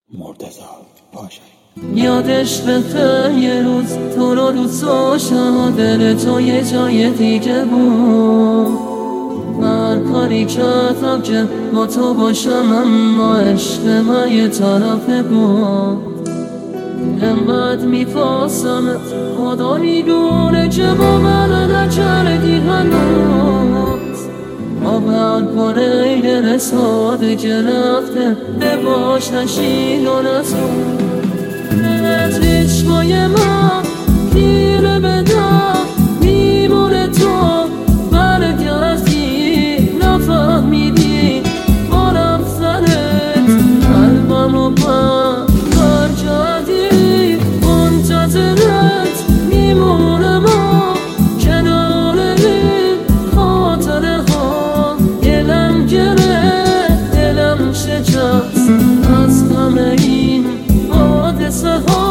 مرتضی پاشایی. یادش بخیر یه روز تو رو دوست داشتم، دل تو یه جای دیگه بود. هر کاری کردم که با تو باشم، اما عشق من یه طرفه بود. انقدر میپاسمت خدا میدونه که با من نکردی هنوز. باور کنه ای دل ساده که رفته بباش نشین و نسون. چشمای من گیره بدم میمونه تو برگردی نفهمیدی با رفتنت قلبمو بر کردی. منتظرت میمونم کنار این خاطره ها. دلم گرفت دلم شکست از همه این حادثه ها.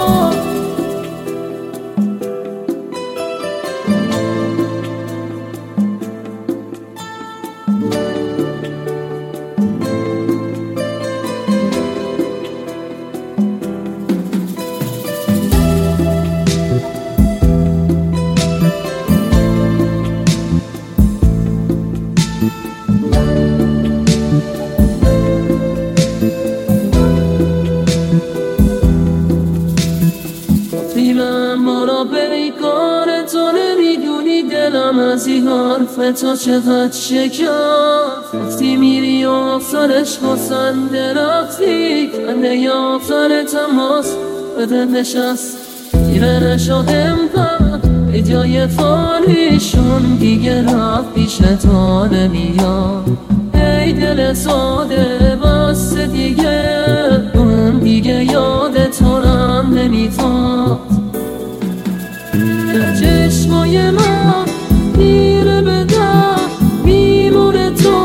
ما را بیکار تو نمیدونی دلم از این حرف تو چقدر شکست. گفتی میری و آفتارش خسنده رفتی، کنده آفتار تماس به دل نشست. دیره نشدم به جای فالیشون دیگه رفت پیش تو نمیاد. ای دل ساده بس دیگه من دیگه یاد تو رم نمیتاد. چشمای من میره بدم میمونه تو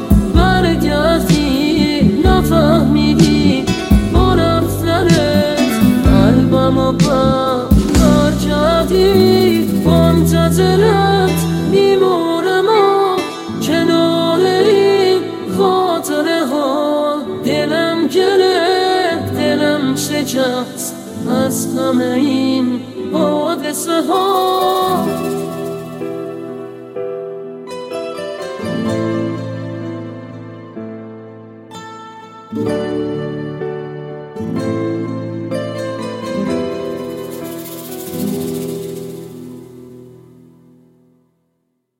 برگردی نفهمیدی با رفتنت قلبمو بر کردی. منتظرت میمونم کنار این خاطره ها. دلم گرفت دلم شکست از همه این حادثه ها.